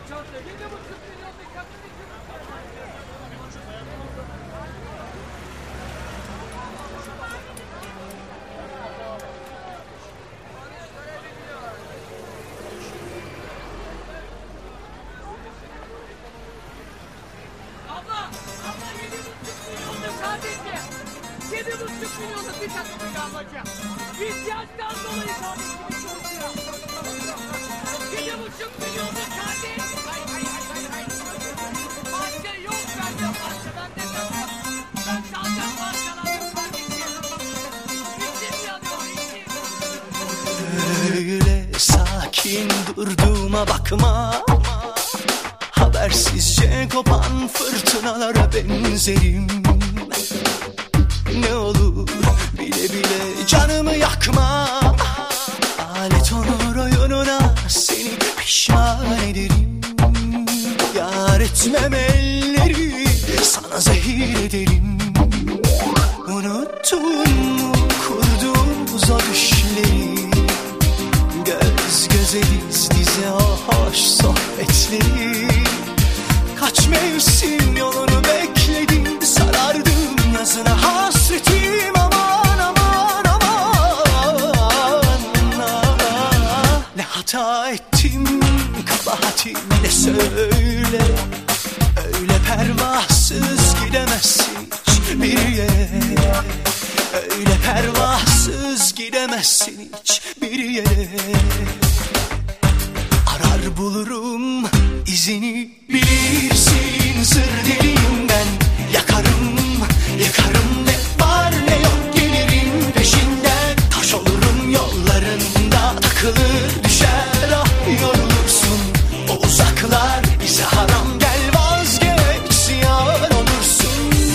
milyonluk bir takımı kalacak. İhtiyaçtan dolayı kardeşimi çalışıyor. 7,5 milyonluk kardeş. Hay. Başka yok bende. Başka bende yok. Ben kalacağım parçalandım kardeşim. İçim yanıyor, içim. Öyle sakin durduğuma bakma. Habersizce kopan fırtınalara benzerim. Ne olur bile bile canımı yakma. Alet olur oyununa seni pişman ederim. Yar etmem elleri sana zehir ederim. Unuttun mu kurduğumuz o düşleri? Göz göze diz dize o hoş sohbetleri. Kaç mevsim yolunu bekledim, sarardım nazına hasretim. Aman aman aman, ne hata ettim, kabahatim ne söyle. Öyle pervasız gidemezsin hiçbir yere. Öyle pervasız gidemezsin hiçbir yere. Arar bulurum izini, bilirsin sır deliğimden. Yakarım yakarım, ne var ne yok gelirim peşinden. Taş olurum yollarında, takılır düşer ah yorulursun. O uzaklar bize haram, gel vazgeç ziyan olursun.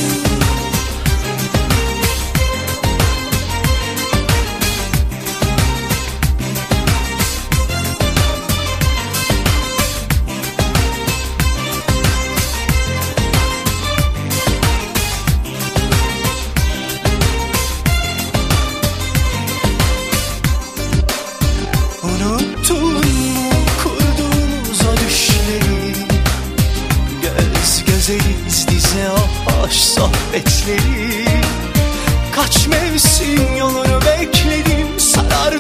Unuttun mu kurduğumuz o düşleri? Göz göze diz dize o hoş sohbetleri. Kaç mevsim yolunu bekledim, sarar